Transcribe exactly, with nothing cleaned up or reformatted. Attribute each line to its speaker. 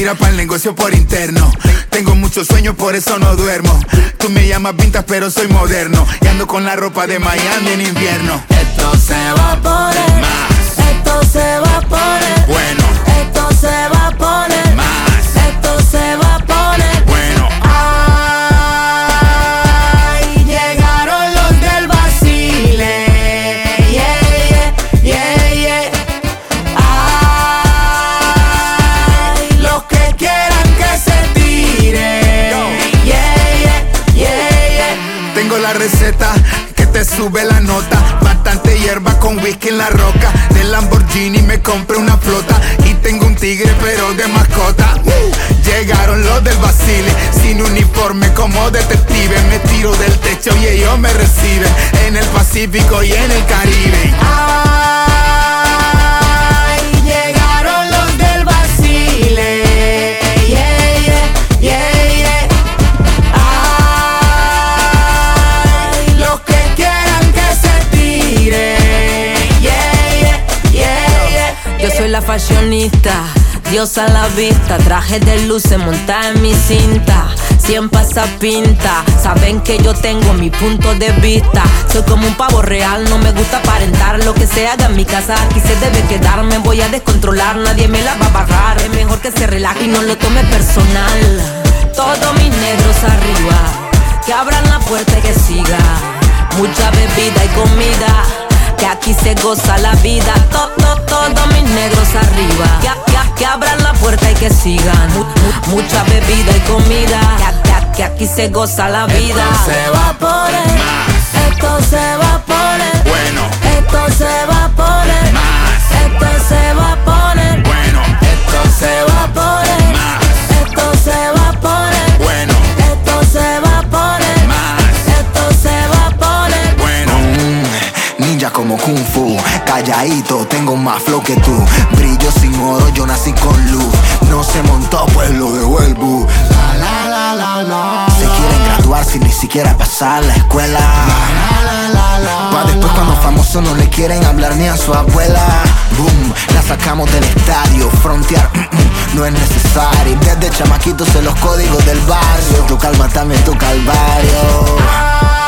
Speaker 1: tira pa'l negocio por interno. Tengo muchos sueños, por eso no duermo. Tú me llamas vintage, pero soy moderno. Y ando con la ropa de Miami en invierno.
Speaker 2: Esto se va a poner
Speaker 1: más.
Speaker 2: Esto se va a poner
Speaker 1: Bueno.
Speaker 2: Esto se va a poner
Speaker 1: Más.
Speaker 2: Esto se va a poner
Speaker 1: Bueno.
Speaker 2: Ay, llegaron los del Basile. Yeah, yeah, yeah, yeah. Ay, los que quieran que se tire. Yeah, yeah, yeah, yeah.
Speaker 1: Tengo la receta que te sube la nota. Bastante hierba con whisky en la roca. Del Lamborghini me compré una flota. Y tengo un tigre pero de mascota. uh, Llegaron los del Basile. Sin uniforme como detective. Me tiro del techo y ellos me reciben. En el Pacífico y en el Caribe.
Speaker 2: Ay, llegaron los del Basile. Yeah, yeah, yeah, yeah. Ay, los que quieran que se tire. Yeah, yeah, yeah, yeah. Yo soy la fashionista, Dios a la vista. Traje de luces montada en mi cinta. Siempre esa pinta. Saben que yo tengo mi punto de vista. Soy como un pavo real, no me gusta aparentar. Lo que se haga en mi casa aquí se debe quedar. Me voy a descontrolar, nadie me la va a barrar. Es mejor que se relaje y no lo tome personal. Todos mis negros arriba, que abran la puerta y que siga. Mucha bebida y comida, que aquí se goza la vida. To, to, todos mis negros arriba, que, que, que abran la puerta y que sigan. Mu, mu, mucha bebida y comida, que, que, que aquí se goza la vida.
Speaker 1: Esto se va a poner más.
Speaker 2: Esto se va a poner
Speaker 1: Bueno.
Speaker 2: Esto se va a poner
Speaker 1: Más.
Speaker 2: Esto se va a poner
Speaker 1: Bueno.
Speaker 2: Esto se va a poner
Speaker 1: Más.
Speaker 2: Esto se va a poner
Speaker 1: Bueno.
Speaker 2: Esto se va a poner
Speaker 1: Más.
Speaker 2: Esto se va a poner
Speaker 1: Bueno.
Speaker 3: Mm, ninja como Kung Fu, calladito, tengo más flow que tú. Brillo sin oro, yo nací con luz. No se montó, pues lo devuelvo. La, la, la, la, la, se quieren graduar sin ni siquiera pasar la escuela. La, la, la, la, pa' después cuando famosos no le quieren hablar ni a su abuela. Boom, la sacamos del estadio. Frontear, mm, mm, no es necesario. Desde chamaquitos sé los códigos del barrio. Tu calma también tu calvario.